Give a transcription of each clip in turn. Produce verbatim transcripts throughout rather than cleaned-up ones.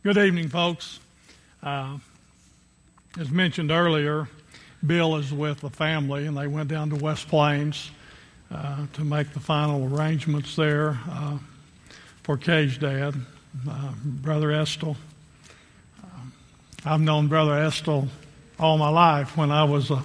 Good evening, folks. Uh, as mentioned earlier, Bill is with the family, and they went down to West Plains uh, to make the final arrangements there uh, for Kay's dad, uh, Brother Estill. Uh, I've known Brother Estill all my life. When I was a,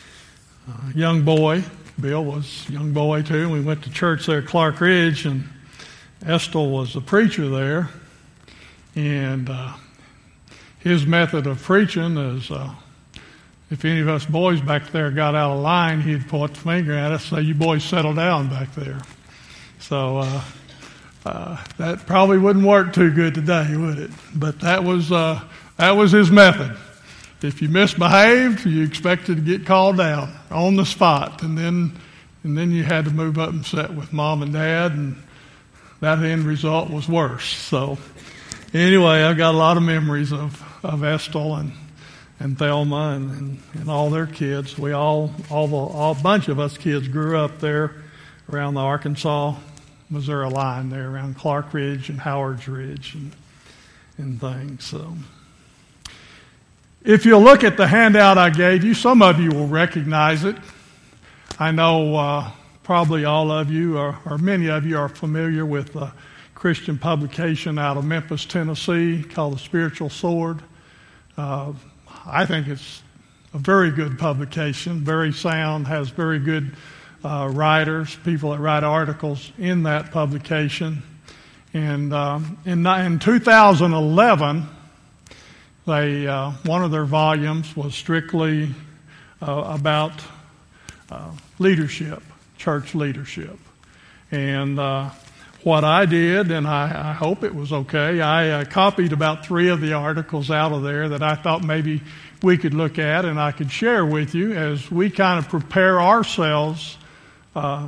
a young boy, Bill was a young boy too. We went to church there at Clark Ridge, and Estill was the preacher there. And uh, his method of preaching is, uh, if any of us boys back there got out of line, he'd point the finger at us and say, "You boys settle down back there." So uh, uh, that probably wouldn't work too good today, would it? But that was uh, that was his method. If you misbehaved, you expected to get called down on the spot, and then and then you had to move up and sit with Mom and Dad, and that end result was worse. So. Anyway, I've got a lot of memories of, of Estill and, and Thelma and, and, and all their kids. We all, all the, all, a bunch of us kids grew up there around the Arkansas, Missouri line there, around Clark Ridge and Howard's Ridge and, and things. So, if you look at the handout I gave you, some of you will recognize it. I know uh, probably all of you, or, or many of you, are familiar with the Christian publication out of Memphis, Tennessee, called The Spiritual Sword. Uh, I think it's a very good publication, very sound, has very good uh, writers, people that write articles in that publication. And um, in, in two thousand eleven, they uh, one of their volumes was strictly uh, about uh, leadership, church leadership. And uh, What I did, and I, I hope it was okay, I uh, copied about three of the articles out of there that I thought maybe we could look at and I could share with you as we kind of prepare ourselves uh,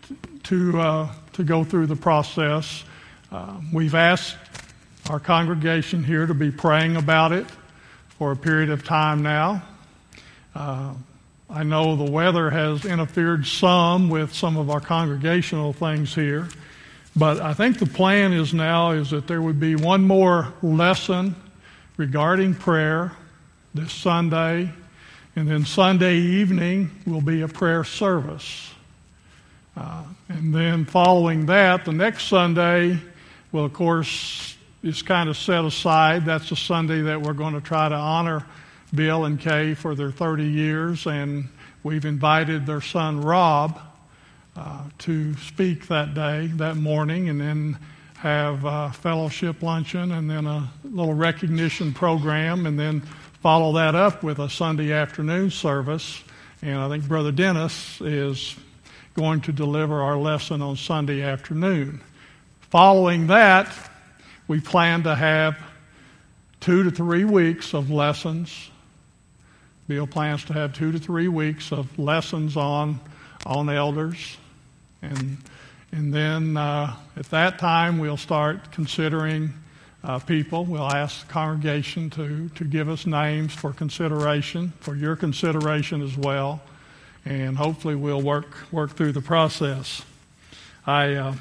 to uh, to go through the process. Uh, we've asked our congregation here to be praying about it for a period of time now. Uh, I know the weather has interfered some with some of our congregational things here. But I think the plan is now is that there would be one more lesson regarding prayer this Sunday, and then Sunday evening will be a prayer service. Uh, and then following that, the next Sunday, well, of course, is kind of set aside. That's the Sunday that we're going to try to honor Bill and Kay for their thirty years, and we've invited their son, Rob, Uh, to speak that day, that morning, and then have a fellowship luncheon and then a little recognition program, and then follow that up with a Sunday afternoon service. And I think Brother Dennis is going to deliver our lesson on Sunday afternoon. Following that, we plan to have two to three weeks of lessons. Bill plans to have two to three weeks of lessons on on elders. And and then uh, at that time, we'll start considering uh, people. We'll ask the congregation to, to give us names for consideration, for your consideration as well. And hopefully we'll work work through the process. I uh,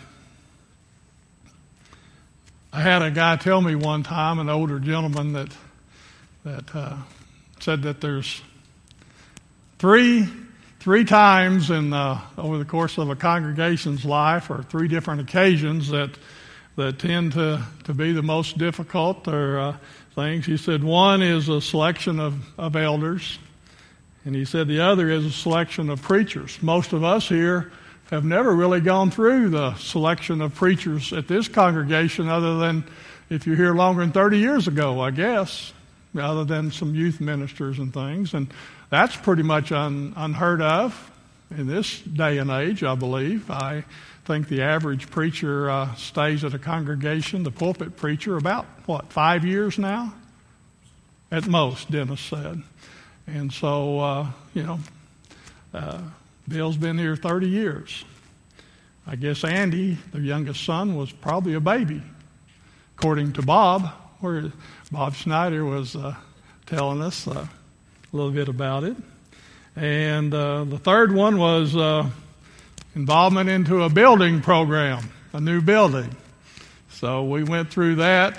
I had a guy tell me one time, an older gentleman, that, that uh, said that there's three... Three times in uh, over the course of a congregation's life, or three different occasions that that tend to, to be the most difficult or uh, things. He said one is a selection of, of elders, and he said the other is a selection of preachers. Most of us here have never really gone through the selection of preachers at this congregation, other than if you're here longer than thirty years ago, I guess, other than some youth ministers and things. And that's pretty much un, unheard of in this day and age, I believe. I think the average preacher uh, stays at a congregation, the pulpit preacher, about, what, five years now? At most, Dennis said. And so, uh, you know, uh, Bill's been here thirty years. I guess Andy, the youngest son, was probably a baby, according to Bob, where Bob Schneider was uh, telling us uh, a little bit about it. And uh, the third one was uh, involvement into a building program, a new building. So we went through that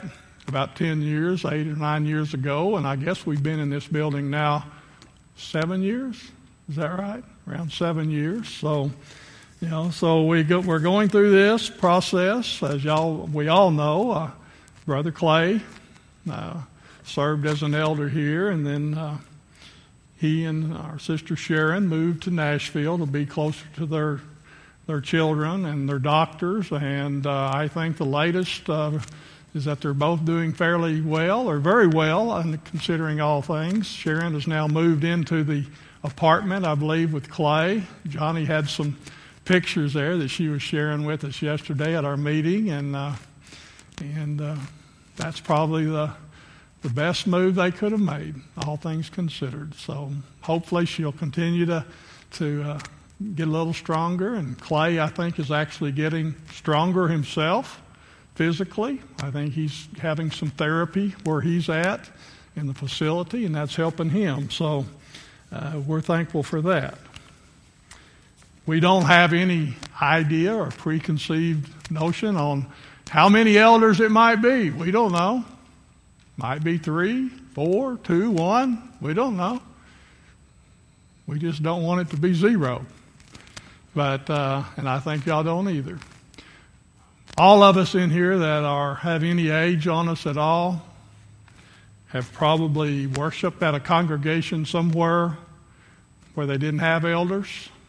about ten years, eight or nine years ago, and I guess we've been in this building now seven years. Is that right? Around seven years. So, you know, so we go, we're going through this process, as y'all we all know. Uh, Brother Clay uh, served as an elder here, and then uh, he and our sister Sharon moved to Nashville to be closer to their their children and their doctors. And uh, I think the latest uh, is that they're both doing fairly well, or very well, and considering all things. Sharon has now moved into the apartment, I believe, with Clay. Johnny had some pictures there that she was sharing with us yesterday at our meeting, and uh, and uh, that's probably the the best move they could have made, all things considered. So hopefully she'll continue to to uh, get a little stronger. And Clay, I think, is actually getting stronger himself physically. I think he's having some therapy where he's at in the facility, and that's helping him. So uh, we're thankful for that. We don't have any idea or preconceived notion on how many elders it might be. We don't know. Might be three, four, two, one. We don't know. We just don't want it to be zero. But uh, and I think y'all don't either. All of us in here that are have any age on us at all have probably worshiped at a congregation somewhere where they didn't have elders.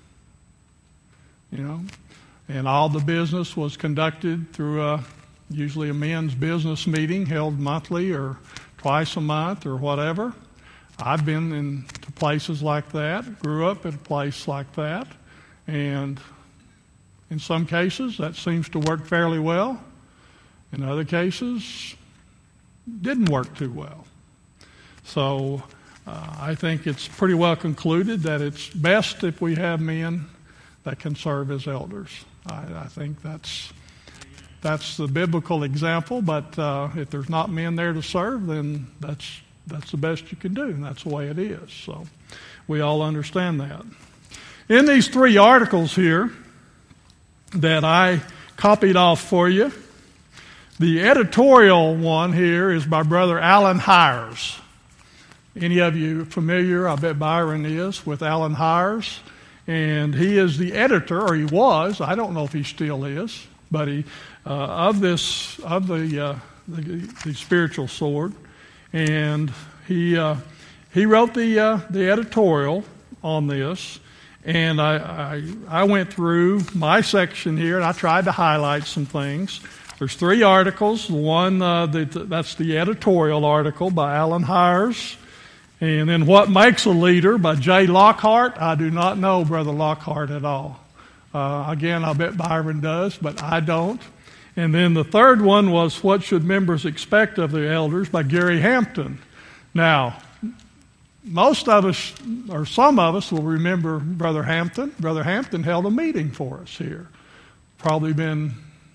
You know, and all the business was conducted through a, usually a men's business meeting held monthly or twice a month or whatever. I've been in to places like that, grew up in a place like that, and in some cases that seems to work fairly well. In other cases, didn't work too well. So uh, I think it's pretty well concluded that it's best if we have men that can serve as elders. I, I think that's that's the biblical example, but uh, if there's not men there to serve, then that's that's the best you can do, and that's the way it is. So we all understand that. In these three articles here that I copied off for you, the editorial one here is by Brother Alan Hires. Any of you familiar, I bet Byron is, with Alan Hires? And he is the editor, or he was. I don't know if he still is, but he uh, of this of the, uh, the the spiritual sword, and he uh, he wrote the uh, the editorial on this. And I, I I went through my section here, and I tried to highlight some things. There's three articles. The one uh, that that's the editorial article by Alan Hires. And then What Makes a Leader by Jay Lockhart. I do not know Brother Lockhart at all. Uh, again, I bet Byron does, but I don't. And then the third one was What Should Members Expect of Their Elders by Gary Hampton. Now, most of us, or some of us, will remember Brother Hampton. Brother Hampton held a meeting for us here. Probably been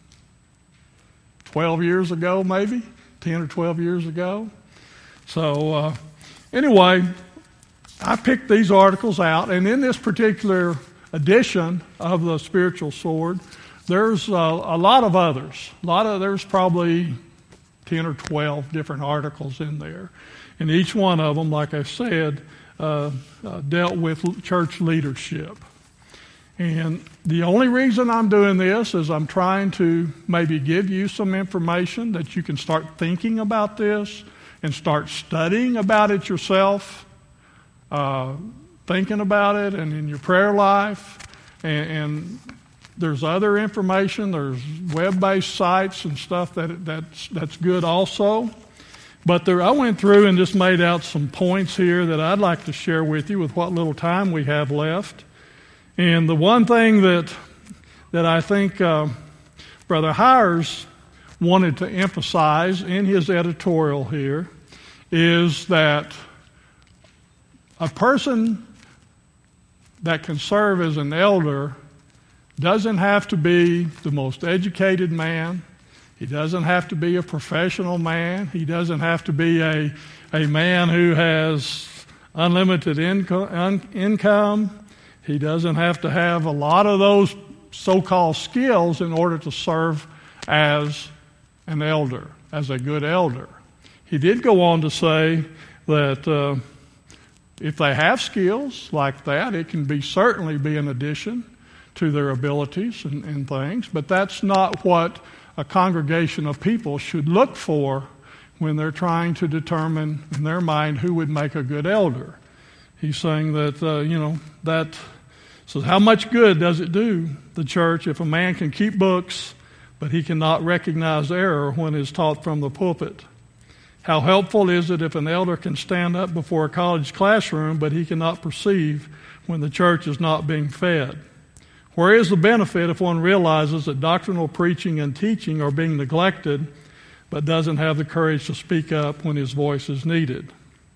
twelve years ago, maybe, ten or twelve years ago. So, uh, Anyway, I picked these articles out, and in this particular edition of the Spiritual Sword, there's uh, a lot of others. A lot of there's probably ten or twelve different articles in there, and each one of them, like I said, uh, uh, dealt with church leadership. And the only reason I'm doing this is I'm trying to maybe give you some information that you can start thinking about this and start studying about it yourself, uh, thinking about it, and in your prayer life. And, and there's other information. There's web-based sites and stuff that that's that's good also. But there, I went through and just made out some points here that I'd like to share with you with what little time we have left. And the one thing that that I think uh, Brother Hires wanted to emphasize in his editorial here is that a person that can serve as an elder doesn't have to be the most educated man. He doesn't have to be a professional man. He doesn't have to be a, a man who has unlimited inco- un- income. He doesn't have to have a lot of those so-called skills in order to serve as an elder, as a good elder. He did go on to say that uh, if they have skills like that, it can be certainly be an addition to their abilities and, and things, but that's not what a congregation of people should look for when they're trying to determine in their mind who would make a good elder. He's saying that, uh, you know, that, so how much good does it do the church if a man can keep books, but he cannot recognize error when it's taught from the pulpit? How helpful is it if an elder can stand up before a college classroom, but he cannot perceive when the church is not being fed? Where is the benefit if one realizes that doctrinal preaching and teaching are being neglected, but doesn't have the courage to speak up when his voice is needed?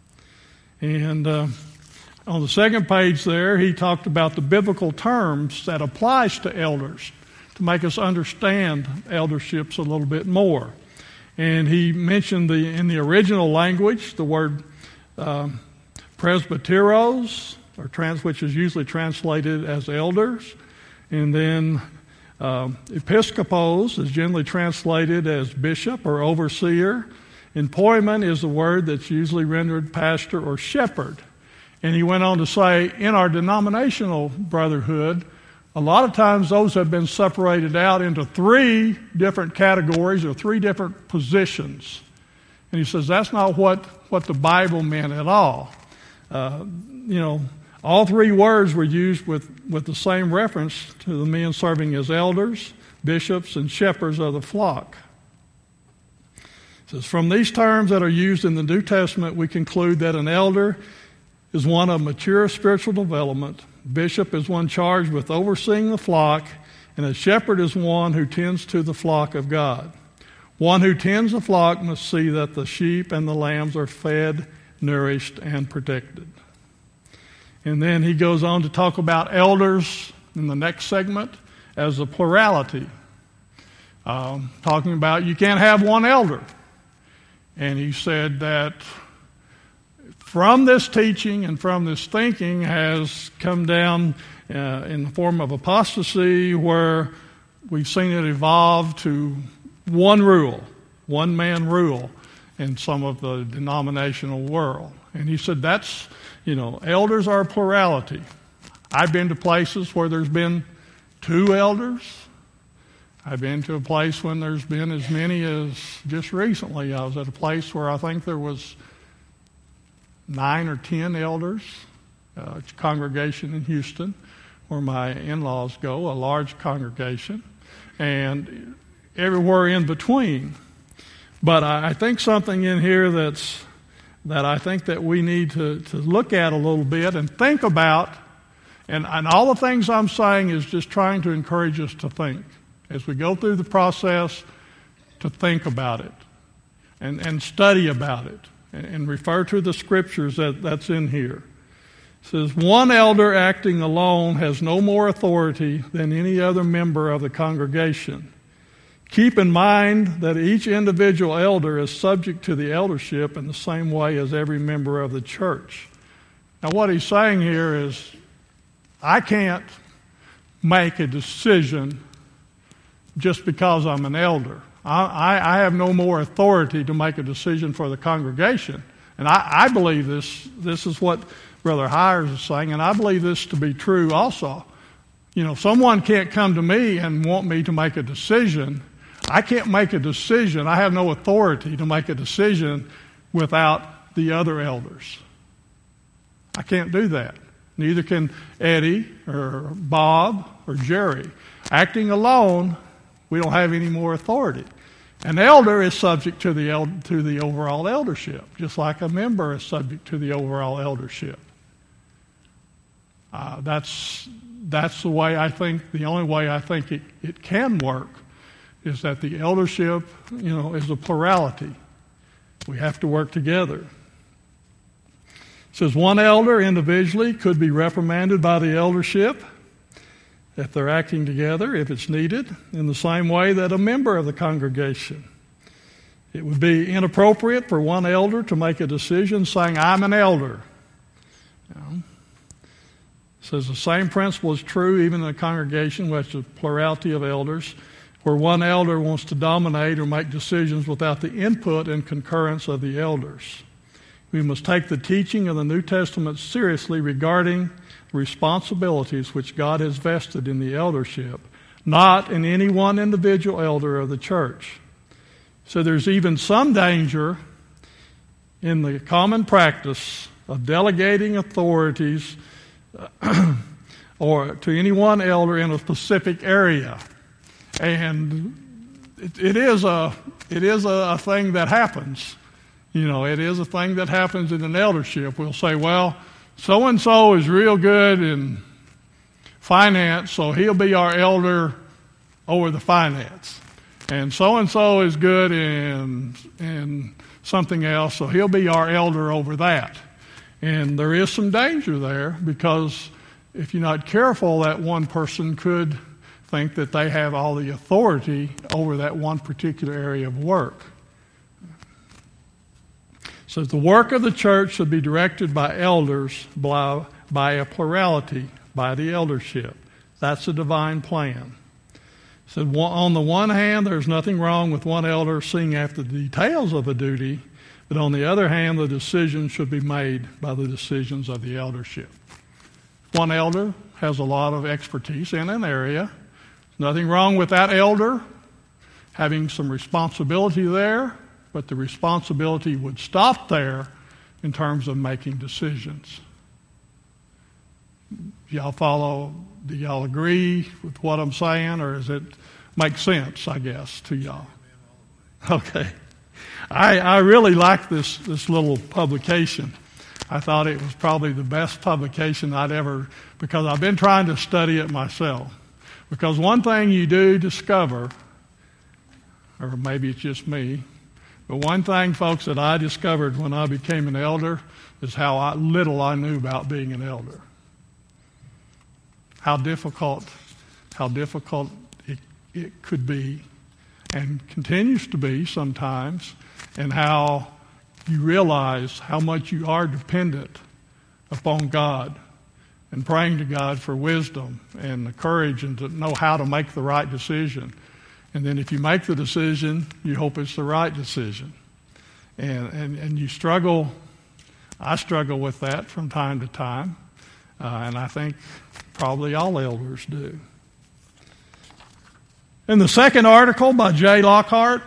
And uh, on the second page there, he talked about the biblical terms that applies to elders to make us understand elderships a little bit more. And he mentioned the in the original language the word uh, presbyteros, or trans, which is usually translated as elders, and then uh, episkopos is generally translated as bishop or overseer. And poimen is the word that's usually rendered pastor or shepherd. And he went on to say, in our denominational brotherhood, a lot of times those have been separated out into three different categories or three different positions. And he says that's not what, what the Bible meant at all. Uh, you know, all three words were used with, with the same reference to the men serving as elders, bishops, and shepherds of the flock. It says, from these terms that are used in the New Testament, we conclude that an elder is one of mature spiritual development, bishop is one charged with overseeing the flock, and a shepherd is one who tends to the flock of God. One who tends the flock must see that the sheep and the lambs are fed, nourished, and protected. And then he goes on to talk about elders in the next segment as a plurality, um, talking about you can't have one elder. And he said that from this teaching and from this thinking has come down uh, in the form of apostasy, where we've seen it evolve to one rule, one man rule in some of the denominational world. And he said that's, you know, elders are a plurality. I've been to places where there's been two elders. I've been to a place when there's been as many as just recently. I was at a place where I think there was nine or ten elders, uh, it's a congregation in Houston where my in-laws go, a large congregation, and everywhere in between. But I, I think something in here that's that I think that we need to, to look at a little bit and think about, and, and all the things I'm saying is just trying to encourage us to think. As we go through the process, to think about it and, and study about it and, and refer to the scriptures that, that's in here. It says, one elder acting alone has no more authority than any other member of the congregation. Keep in mind that each individual elder is subject to the eldership in the same way as every member of the church. Now what he's saying here is, I can't make a decision just because I'm an elder. I, I, I have no more authority to make a decision for the congregation. And I, I believe this, this is what Brother Hires is saying, and I believe this to be true also. You know, someone can't come to me and want me to make a decision. I can't make a decision. I have no authority to make a decision without the other elders. I can't do that. Neither can Eddie or Bob or Jerry. Acting alone, we don't have any more authority. An elder is subject to the el- to the overall eldership, just like a member is subject to the overall eldership. Uh, that's that's the way I think. The only way I think it, it can work is that the eldership, you know, is a plurality. We have to work together. It says one elder individually could be reprimanded by the eldership if they're acting together, if it's needed, in the same way that a member of the congregation. It would be inappropriate for one elder to make a decision saying, I'm an elder. You know, it says the same principle is true even in a congregation which is a plurality of elders. where one elder wants to dominate or make decisions without the input and concurrence of the elders. We must take the teaching of the New Testament seriously regarding responsibilities which God has vested in the eldership, not in any one individual elder of the church. So there's even some danger in the common practice of delegating authorities or to any one elder in a specific area. And it, it is a it is a, a thing that happens. You know, it is a thing that happens in an eldership. We'll say, well, so-and-so is real good in finance, so he'll be our elder over the finance. And so-and-so is good in, in something else, so he'll be our elder over that. And there is some danger there, because if you're not careful, that one person could think that they have all the authority over that one particular area of work. So the work of the church should be directed by elders, by, by a plurality, by the eldership. That's the divine plan. So on the one hand, there's nothing wrong with one elder seeing after the details of a duty, but on the other hand, the decision should be made by the decisions of the eldership. One elder has a lot of expertise in an area. Nothing wrong with that elder having some responsibility there, but the responsibility would stop there in terms of making decisions. Y'all follow? Do y'all agree with what I'm saying, or does it make sense, I guess, to y'all? Okay. I, I really like this, this little publication. I thought it was probably the best publication I'd ever, because I've been trying to study it myself. Because one thing you do discover, or maybe it's just me, but one thing, folks, that I discovered when I became an elder is how I, little I knew about being an elder. How difficult, how difficult it, it could be, and continues to be sometimes, and how you realize how much you are dependent upon God and praying to God for wisdom and the courage and to know how to make the right decision. And then if you make the decision, you hope it's the right decision. And, and, and you struggle, I struggle with that from time to time, uh, and I think probably all elders do. In the second article by Jay Lockhart,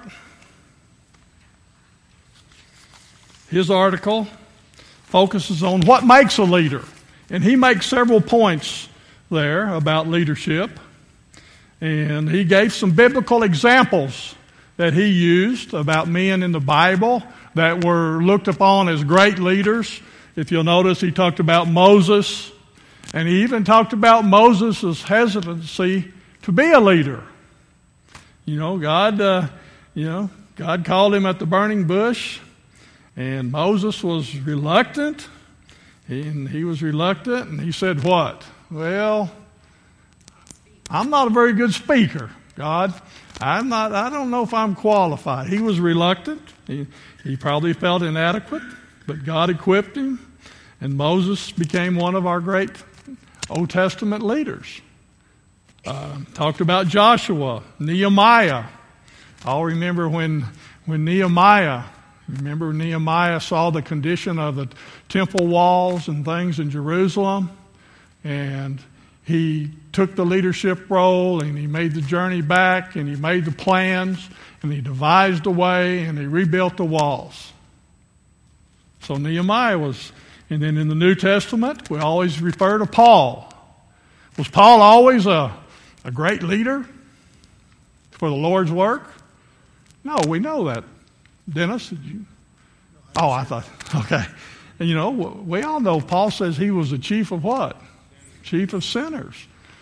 his article focuses on what makes a leader. And he makes several points there about leadership. And he gave some biblical examples that he used about men in the Bible that were looked upon as great leaders. If you'll notice, he talked about Moses, and he even talked about Moses' hesitancy to be a leader. You know, God, uh, you know, God called him at the burning bush, and Moses was reluctant. He, and he was reluctant, and he said, what? Well, I'm not a very good speaker, God. I'm not, I don't know if I'm qualified. He was reluctant. He, he probably felt inadequate, but God equipped him, and Moses became one of our great Old Testament leaders. Uh, talked about Joshua, Nehemiah. I'll remember when, when Nehemiah, remember Nehemiah saw the condition of the temple walls and things in Jerusalem, and he took the leadership role, and he made the journey back, and he made the plans, and he devised a way, and he rebuilt the walls. So Nehemiah was, and then in the New Testament, we always refer to Paul. Was Paul always a, a great leader for the Lord's work? No, we know that. Dennis, did you? Oh, I thought, okay. And you know, we all know Paul says he was the chief of what? Chief of sinners.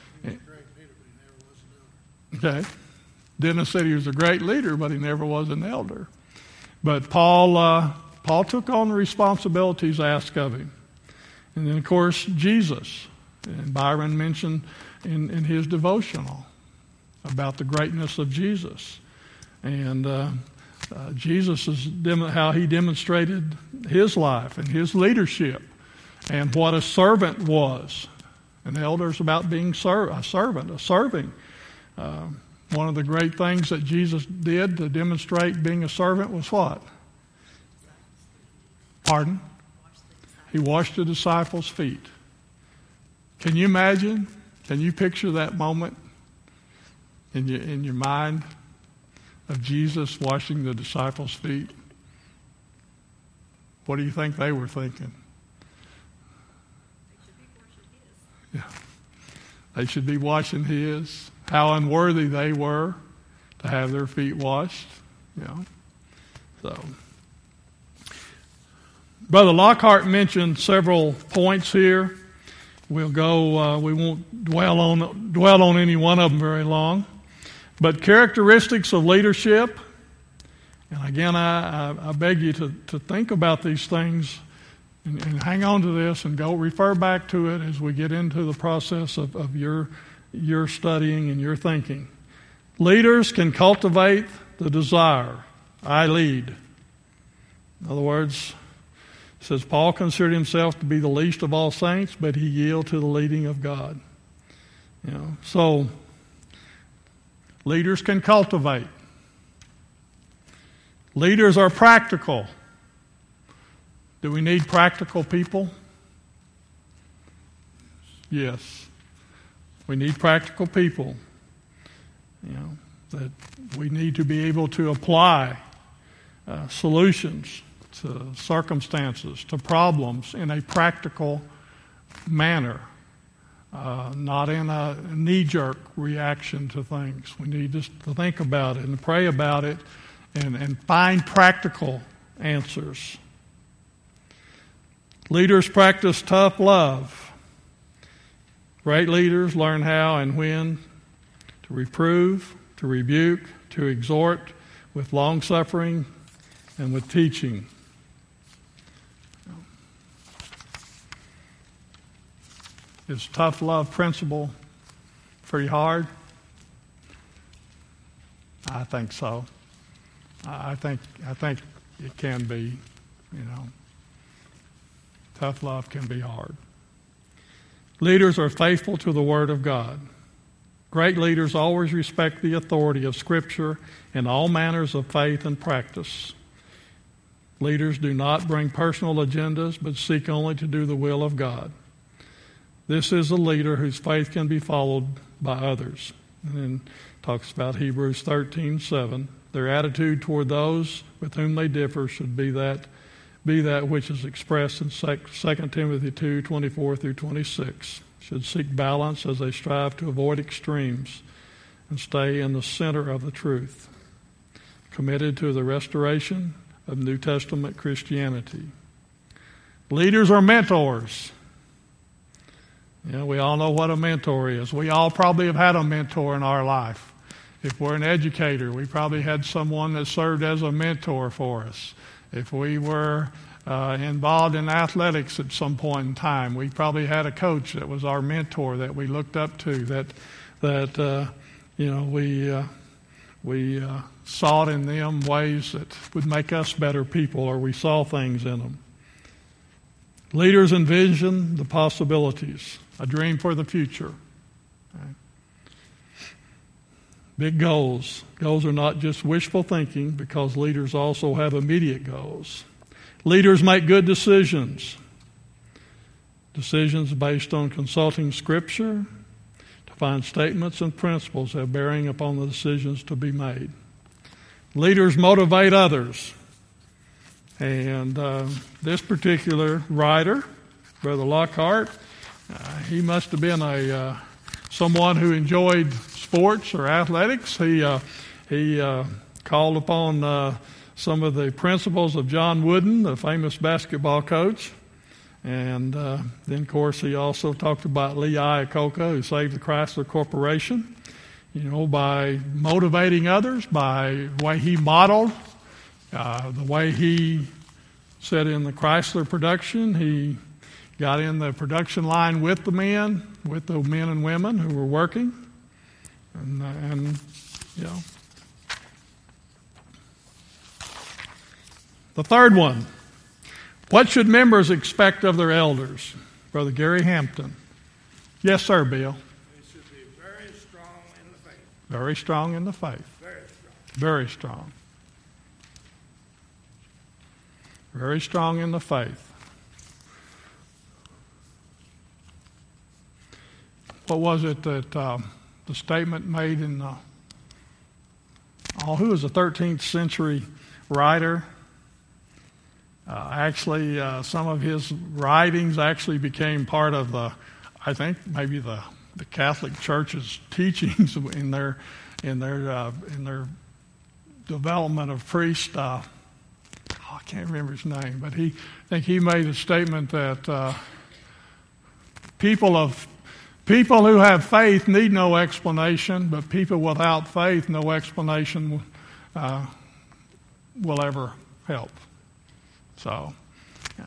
Okay. Dennis said he was a great leader, but he never was an elder. But Paul, uh, Paul took on the responsibilities asked of him. And then, of course, Jesus. And Byron mentioned in, in his devotional about the greatness of Jesus. And uh, uh, Jesus is dem- how he demonstrated his life and his leadership and what a servant was. An elder is about being ser- a servant, a serving. Uh, One of the great things that Jesus did to demonstrate being a servant was what? Pardon? He washed the disciples' feet. Can you imagine? Can you picture that moment in your, in your mind of Jesus washing the disciples' feet? What do you think they were thinking? Yeah. They should be washing his. How unworthy they were to have their feet washed. You know. So, Brother Lockhart mentioned several points here. We'll go. Uh, we won't dwell on dwell on any one of them very long. But characteristics of leadership. And again, I, I, I beg you to, to think about these things and, and hang on to this and go refer back to it as we get into the process of, of your your studying and your thinking. Leaders can cultivate the desire. I lead. In other words, it says Paul considered himself to be the least of all saints, but he yielded to the leading of God. You know, so leaders can cultivate. Leaders are practical. Do we need practical people? Yes. We need practical people. You know, that we need to be able to apply uh, solutions to circumstances, to problems in a practical manner, uh, not in a knee-jerk reaction to things. We need just to think about it and pray about it and, and find practical answers. Leaders practice tough love. Great leaders learn how and when to reprove, to rebuke, to exhort with long-suffering and with teaching. Is tough love principle pretty hard? I think so. I think I think it can be, you know. Tough love can be hard. Leaders are faithful to the Word of God. Great leaders always respect the authority of Scripture in all manners of faith and practice. Leaders do not bring personal agendas, but seek only to do the will of God. This is a leader whose faith can be followed by others. And then talks about Hebrews thirteen seven. Their attitude toward those with whom they differ should be that be that which is expressed in Second Timothy two twenty-four through twenty-six. Should seek balance as they strive to avoid extremes and stay in the center of the truth. Committed to the restoration of New Testament Christianity. Leaders are mentors. You know, we all know what a mentor is. We all probably have had a mentor in our life. If we're an educator, we probably had someone that served as a mentor for us. If we were uh, involved in athletics at some point in time, we probably had a coach that was our mentor that we looked up to, that that uh, you know we uh, we uh, sought in them ways that would make us better people, or we saw things in them. Leaders envision the possibilities, a dream for the future. Okay. Big goals. Goals are not just wishful thinking, because leaders also have immediate goals. Leaders make good decisions. Decisions based on consulting Scripture to find statements and principles that have bearing upon the decisions to be made. Leaders motivate others. And uh, this particular writer, Brother Lockhart, uh, he must have been a uh, someone who enjoyed sports or athletics. He uh, he uh, called upon uh, some of the principles of John Wooden, the famous basketball coach. And uh, then, of course, he also talked about Lee Iacocca, who saved the Chrysler Corporation, you know, by motivating others, by the way he modeled, uh, the way he set in the Chrysler production. He got in the production line with the men, with the men and women who were working. And, uh, and you know. The third one. What should members expect of their elders? Brother Gary Hampton. Yes, sir, Bill. They should be very strong in the faith. Very strong in the faith. Very strong. Very strong in the faith. What was it that um, the statement made in the, oh, who was a thirteenth century writer? Uh, actually, uh, some of his writings actually became part of the, I think, maybe the, the Catholic Church's teachings in their in their uh, in their development of priest. Uh, oh, I can't remember his name, but he I think he made a statement that uh, people of people who have faith need no explanation, but people without faith, no explanation uh, will ever help. So, yeah.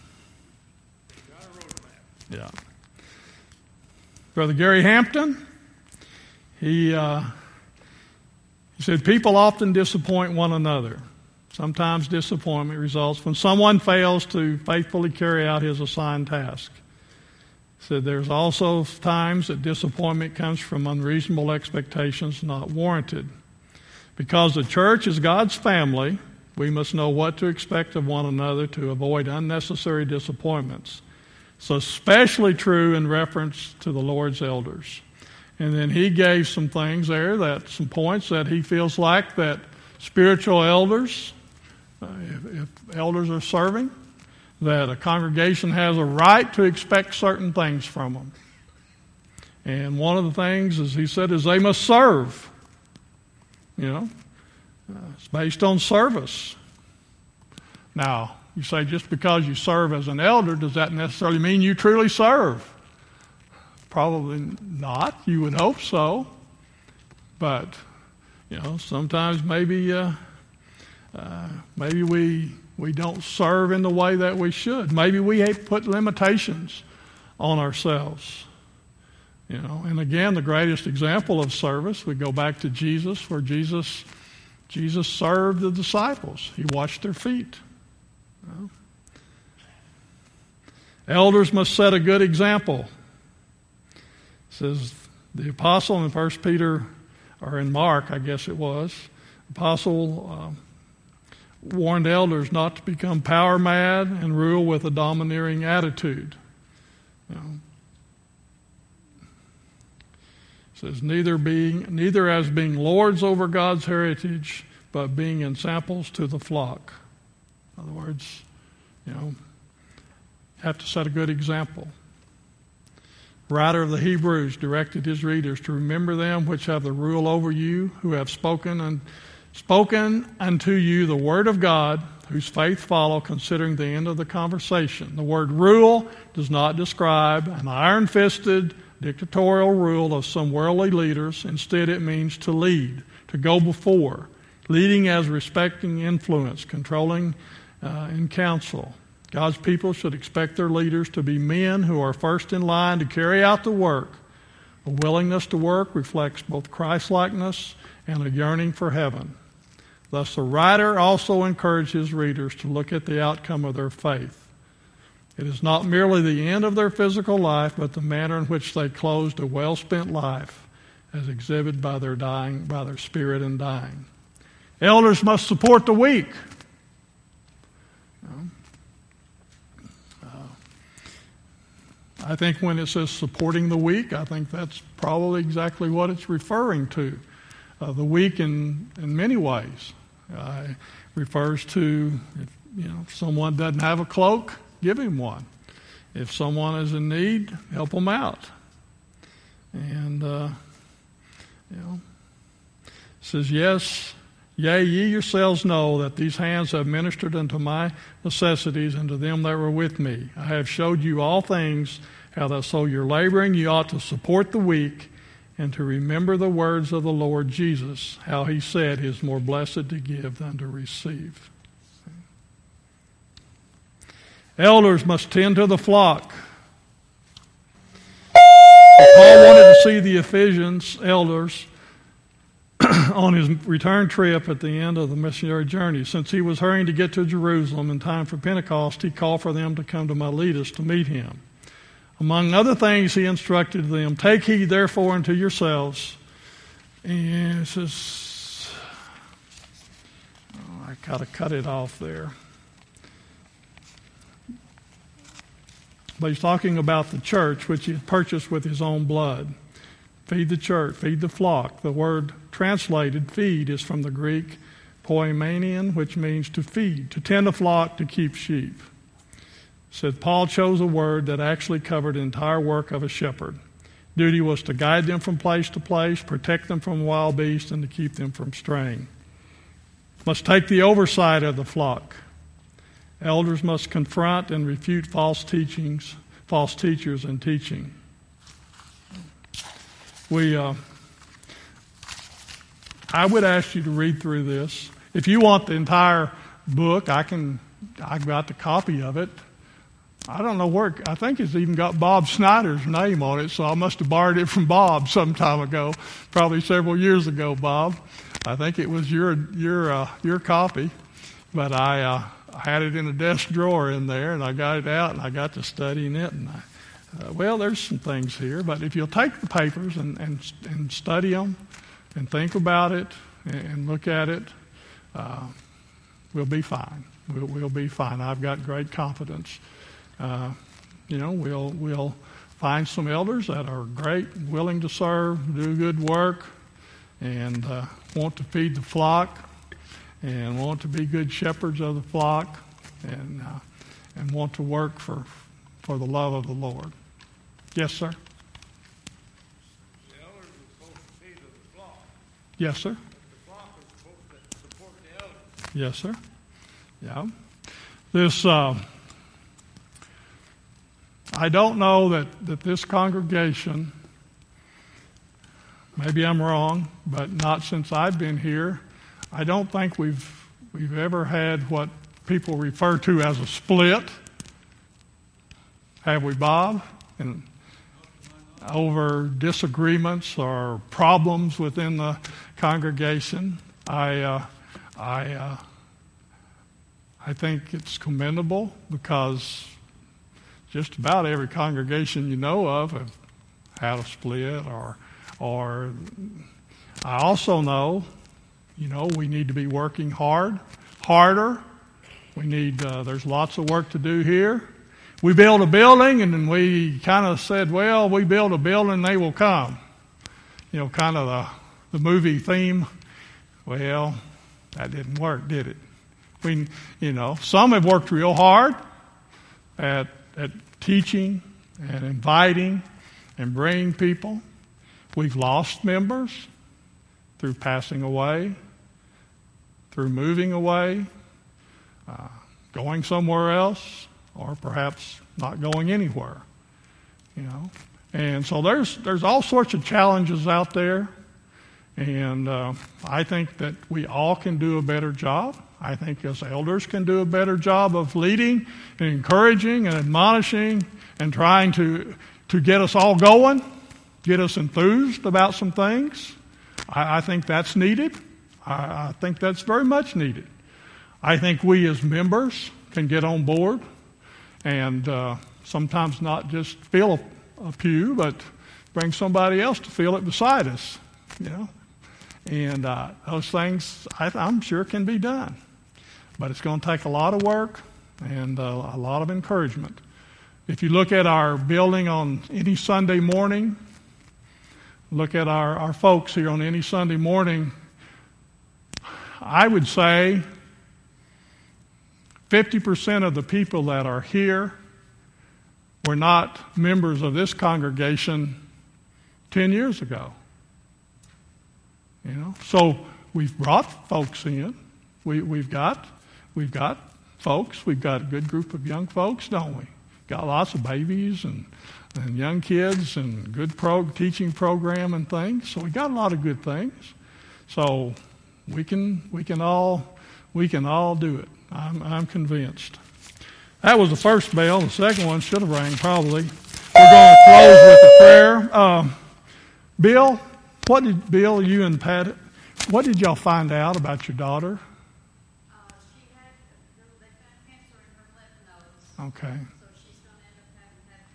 yeah. Brother Gary Hampton, he, uh, he said, people often disappoint one another. Sometimes disappointment results when someone fails to faithfully carry out his assigned task. He said, there's also times that disappointment comes from unreasonable expectations not warranted. Because the church is God's family, we must know what to expect of one another to avoid unnecessary disappointments. So especially true in reference to the Lord's elders. And then he gave some things there, that some points that he feels like that spiritual elders, uh, if, if elders are serving, that a congregation has a right to expect certain things from them. And one of the things, as he said, is they must serve. You know, uh, it's based on service. Now, you say just because you serve as an elder, does that necessarily mean you truly serve? Probably not. You would hope so. But, you know, sometimes maybe uh, uh, maybe we we don't serve in the way that we should. Maybe we put limitations on ourselves. You know, and again, the greatest example of service, we go back to Jesus, where Jesus Jesus served the disciples. He washed their feet. You know? Elders must set a good example. It says the apostle in First Peter, or in Mark, I guess it was, the apostle uh, warned elders not to become power mad and rule with a domineering attitude. You know? Says neither being neither as being lords over God's heritage, but being ensamples to the flock. In other words, you know, have to set a good example. Writer of the Hebrews directed his readers to remember them which have the rule over you, who have spoken and spoken unto you the word of God, whose faith follow, considering the end of the conversation. The word rule does not describe an iron-fisted dictatorial rule of some worldly leaders. Instead, it means to lead, to go before, leading as respecting influence, controlling uh, in counsel. God's people should expect their leaders to be men who are first in line to carry out the work. A willingness to work reflects both Christ-likeness and a yearning for heaven. Thus, the writer also encourages readers to look at the outcome of their faith. It is not merely the end of their physical life, but the manner in which they closed a well-spent life, as exhibited by their dying, by their spirit in dying. Elders must support the weak. You know? uh, I think when it says supporting the weak, I think that's probably exactly what it's referring to. Uh, the weak in, in many ways. Uh, it refers to, if, you know, if someone doesn't have a cloak, give him one. If someone is in need, help them out. And, uh, you know, it says, yes, yea, ye yourselves know that these hands have ministered unto my necessities and to them that were with me. I have showed you all things, how that so you're laboring, you ought to support the weak and to remember the words of the Lord Jesus, how he said, it is more blessed to give than to receive. Elders must tend to the flock. Paul wanted to see the Ephesians elders on his return trip at the end of the missionary journey. Since he was hurrying to get to Jerusalem in time for Pentecost, he called for them to come to Miletus to meet him. Among other things, he instructed them, take heed therefore unto yourselves And it says, oh, I got to cut it off there. But he's talking about the church, which he purchased with his own blood. Feed the church, feed the flock. The word translated feed is from the Greek poimenion, which means to feed, to tend a flock, to keep sheep. Said Paul chose a word that actually covered the entire work of a shepherd. Duty was to guide them from place to place, protect them from wild beasts, and to keep them from straying. Must take the oversight of the flock. Elders must confront and refute false teachings, false teachers and teaching. We, uh, I would ask you to read through this. If you want the entire book, I can. I got the copy of it. I don't know where. I think it's even got Bob Snyder's name on it, so I must have borrowed it from Bob some time ago, probably several years ago, Bob. I think it was your your uh, your copy, but I. Uh, I had it in a desk drawer in there, and I got it out, and I got to studying it. And I, uh, well, there's some things here, but if you'll take the papers and and, and study them, and think about it, and, and look at it, uh, we'll be fine. We'll, we'll be fine. I've got great confidence. Uh, you know, we'll we'll find some elders that are great, willing to serve, do good work, and uh, want to feed the flock. And want to be good shepherds of the flock, and uh, and want to work for for the love of the Lord. Yes, sir. The elders are supposed to feed the flock. Yes, sir. The flock is supposed to support the elders. Yes, sir. Yeah. This uh, I don't know that, that this congregation. Maybe I'm wrong, but not since I've been here. I don't think we've we've ever had what people refer to as a split. Have we, Bob? And over disagreements or problems within the congregation. I uh, I uh, I think it's commendable because just about every congregation you know of have had a split or or I also know. You know, we need to be working hard, harder. We need, uh, there's lots of work to do here. We built a building and then we kind of said, well, we build a building, they will come. You know, kind of the, the movie theme. Well, that didn't work, did it? We, you know, some have worked real hard at, at teaching and inviting and bringing people. We've lost members through passing away, through moving away, uh, going somewhere else, or perhaps not going anywhere, you know. And so there's there's all sorts of challenges out there, and uh, I think that we all can do a better job. I think as elders can do a better job of leading and encouraging and admonishing and trying to to get us all going, get us enthused about some things. I, I think that's needed. I, I think that's very much needed. I think we as members can get on board and uh, sometimes not just fill a, a pew, but bring somebody else to fill it beside us, you know. And uh, those things, I, I'm sure, can be done. But it's going to take a lot of work and uh, a lot of encouragement. If you look at our building on any Sunday morning, look at our, our folks here on any Sunday morning, I would say fifty percent of the people that are here were not members of this congregation ten years ago. You know, so we've brought folks in. We, we've got we've got folks. We've got a good group of young folks, don't we? Got lots of babies and, and young kids and good pro, teaching program and things. So we got a lot of good things. So we can we can all we can all do it. I'm I'm convinced. That was the first bell. The second one should have rang probably. We're going to close with a prayer. Um, Bill, what did Bill, you and Pat, what did y'all find out about your daughter? Uh, she had they found cancer in her lymph nodes. Okay. So she's going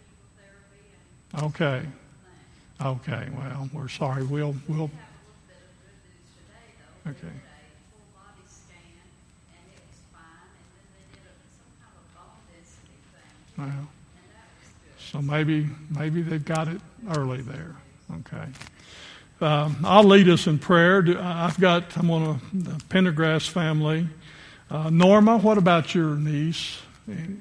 to end up having to have chemotherapy and Okay. Okay. Well, we're sorry. We'll we'll. have a little bit of Okay. did a full body scan, and it was fine. And then they did a, some kind of bone density thing, Well, and that was good. so maybe maybe they've got it early there. Okay. Um, I'll lead us in prayer. Do- I've got, I'm on a, the Pendergrass family. Uh, Norma, what about your niece? Uh, I talked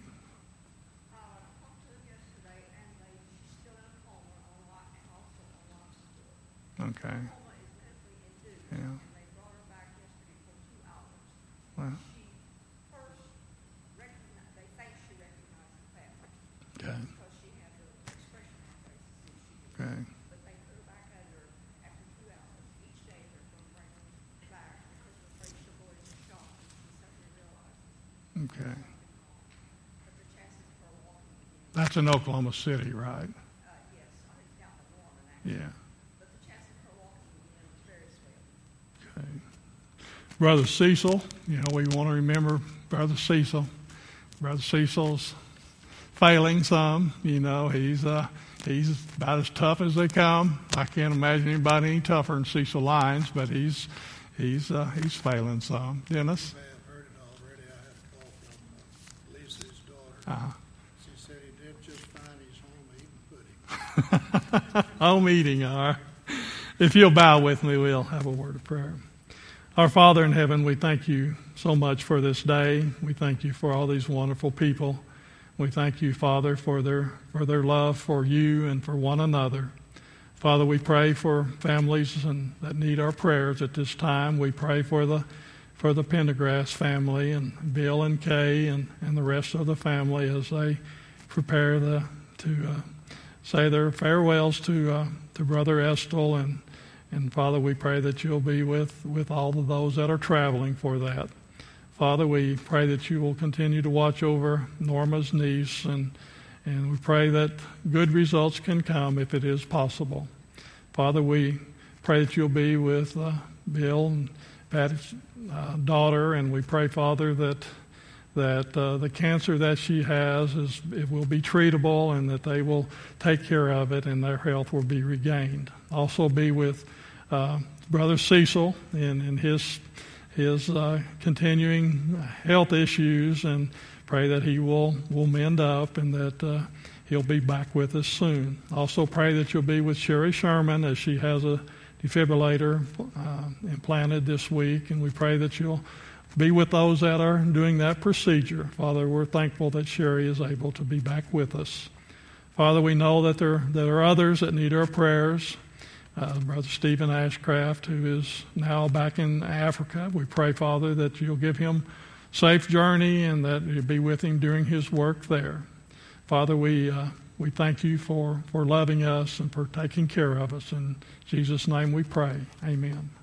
to them yesterday, and they, she's still in a coma on life, and also on life support. Okay. The coma is medically induced, Yeah. and they brought her back yesterday for two hours. Well, She first recognized, they think she recognized the family okay. because she had the expression on her face as if she did. Okay. But they put her back under after two hours. Each day they're going to bring her back because they're afraid she'll go into shock and she suddenly realizes Okay. something wrong. But the chances of her walking again, That's in Oklahoma City, right? uh, yes, I think down in Norman actually. Yeah. But the chance of her walking again is very slim. Okay. Brother Cecil, you know, we want to remember Brother Cecil. Brother Cecil's failing some, you know, he's uh, he's about as tough as they come. I can't imagine anybody any tougher than Cecil Lyons, but he's he's uh, he's failing some. Dennis? You may have heard it already. I had a call from uh, Lisa's daughter. Uh, She said he did just fine. He's home eating pudding. home eating, all right. If you'll bow with me, we'll have a word of prayer. Our Father in heaven, we thank you so much for this day. We thank you for all these wonderful people. We thank you, Father, for their for their love for you and for one another. Father, we pray for families and that need our prayers at this time. We pray for the for the Pendergrass family and Bill and Kay and, and the rest of the family as they prepare the to uh, say their farewells to uh, to Brother Estill. And and Father, we pray that you'll be with, with all of those that are traveling for that. Father, we pray that you will continue to watch over Norma's niece, and and we pray that good results can come if it is possible. Father, we pray that you'll be with uh, Bill and Patty's uh, daughter, and we pray, Father, that that uh, the cancer that she has is it will be treatable, and that they will take care of it, and their health will be regained. Also, be with uh, Brother Cecil and, and his. his uh, continuing health issues, and pray that he will, will mend up and that uh, he'll be back with us soon. Also pray that you'll be with Sherry Sherman as she has a defibrillator uh, implanted this week, and we pray that you'll be with those that are doing that procedure. Father, we're thankful that Sherry is able to be back with us. Father, we know that there, there are others that need our prayers. Uh, Brother Stephen Ashcraft, who is now back in Africa. We pray, Father, that you'll give him safe journey and that you'll be with him during his work there. Father, we uh, we thank you for, for loving us and for taking care of us. In Jesus' name we pray. Amen.